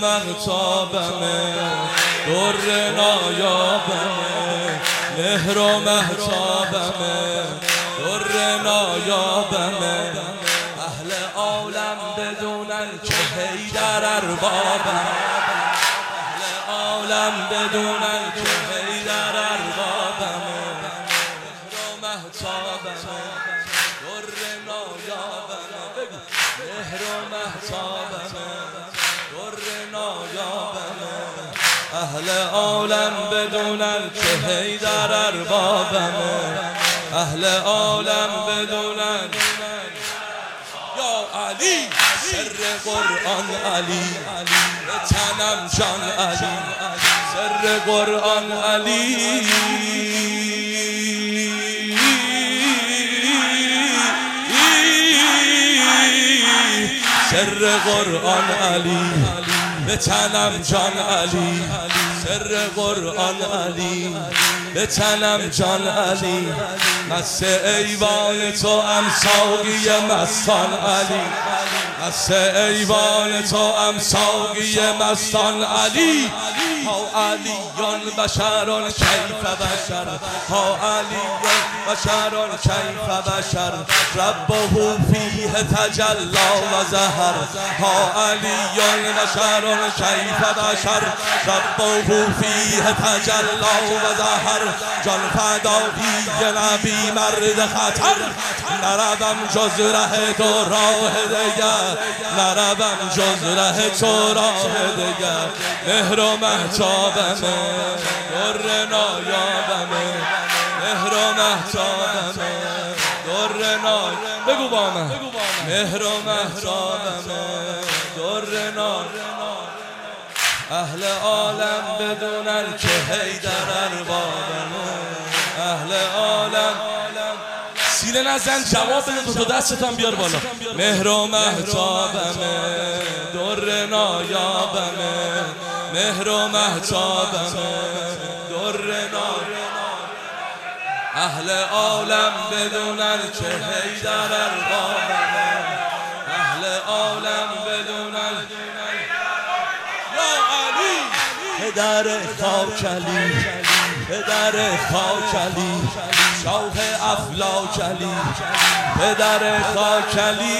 مهتابمه، در نایابمه، مهر و مهتابمه، در نایابمه. اهل عالم بدونن که حیدر اربابمه، اهل عالم بدونن که حیدر اربابمه، مهر و مهتابمه، در نایابمه، مهر و مهتابمه، در نایابمه. اهل عالم بدونن که حیدر اربابمه، اهل عالم بدونن یا علی سر قرآن، علی به تنم جان، علی سر قرآن، علی سر قرآن، علی به تنم جان، علی سر قرآن، علی به تنم جان، علی مست ایوان تو هم ساقی مستان، علی مست ایوان تو هم ساقی مستان، علی ها علیان بشران کیف بشر، ها علیان بشران کیف بشر، ربه فیه تجلا و ظهر، ها علیان بشران کیف بشر، ربه فیه تجلا و ظهر. جان فدایی نبی مرد خطر، نروم جز ره تو راه دگر، نروم جز ره تو راه دگر. مهر و مهتابمه، در نایابمه، مهر و مهتابمه، در نای بگو با من، مهر و مهتابمه، در نای. اهل عالم بدونن که حیدر اربابمه، اهل عالم سینه نزن، جواب بده، دو تا دستتم بیار بالا. مهر و مهتابمه، در نایابمه، مهر و مهتابمه، در نایابمه. اهل عالم بدونن که حیدر اربابمه، اهل عالم بدونن پدر خاک علی، پدر خاک علی، شاه افلاک علی، پدر خاک علی،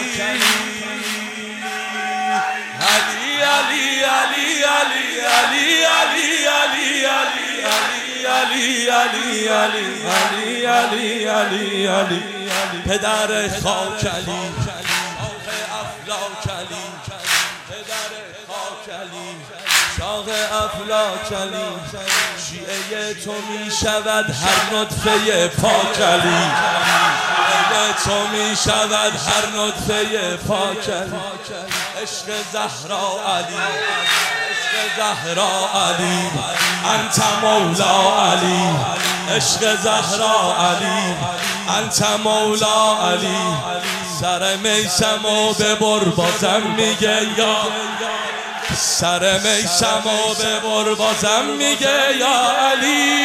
علی علی علی علی علی علی علی علی علی علی علی علی علی علی پدر خاک علی، شاه افلاک علی، پدر خاک علی، شاه افلاک علی. شیعه تو می شود هر نطفه پاک علی، شیعه تو می شود هر نطفه پاک علی. عشق زهرا علی، عشق زهرا علی، انت مولا علی، عشق زهرا علی، انت مولا علی. سر میسمو ببر بازم میگه یا، سر میسمو ببر بازم میگه یا علی،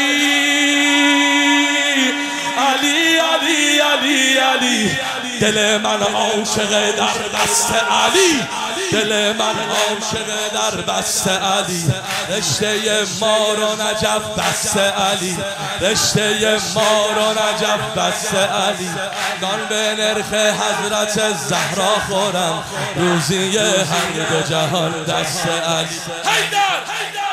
علی علی علی علی. دل من عاشق در دست علی، دل من عاشق در بست علی. رشته مار و نجف بست علی، رشته مار و نجف بست علی. نان به نرخ حضرت زهرا خورم، روزی هر دو جهان دست علی. حیدر